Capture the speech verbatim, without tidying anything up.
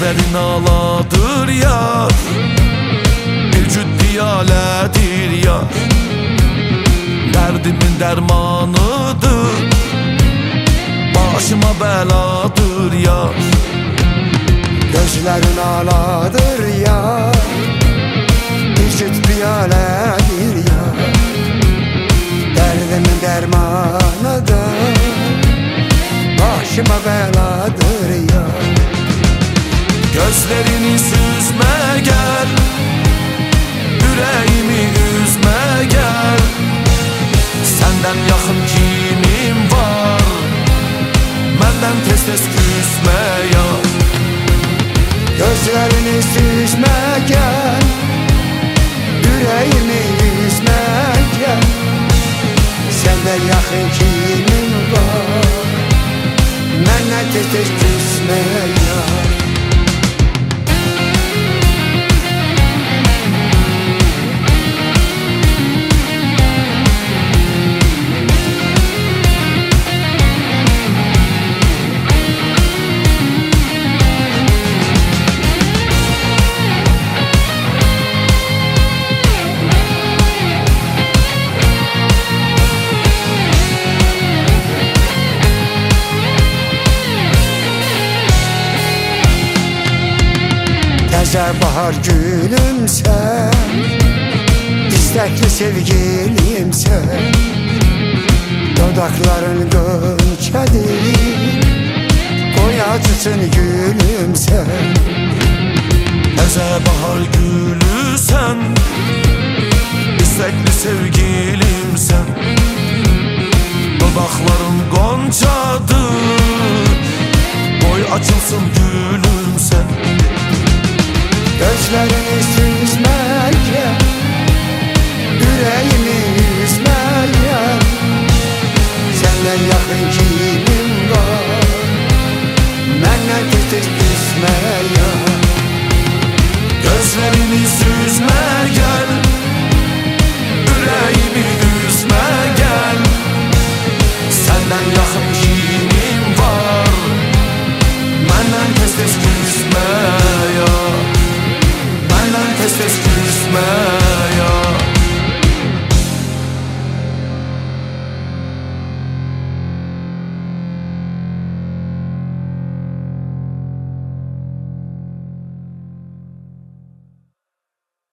Gözlerin aladır yar, bir cüt piyalədir yar. Derdimin dermanıdır, başıma beladır yar. Gözlerin aladır yar, bir cüt piyalədir yar. Derdimin dermanıdır, başıma beladır yar. Gözlerini süzme gel, yüreğimi üzme gel. Senden yakın kimim var, benden tez tez küsme yar. Gözlerini süzme gel, yüreğimi üzme gel. Senden yakın kimim var, benden tez tez küsme yar. Təzə bahar gülümsən, istekli sevgilimsən. Dodakların gönçədir, qoy acısın gülümsən. Təzə bahar gülüsən, istekli sevgilimsən. Dodakların goncadır, qoy açılsın gülümsən. Gözlerini süzme gel, yüreğimi üzme gel. Senden yakın kimim var, benden tez tez küsme gel. Gözlerini süzme gel, yüreğimi üzme gel. Senden yakın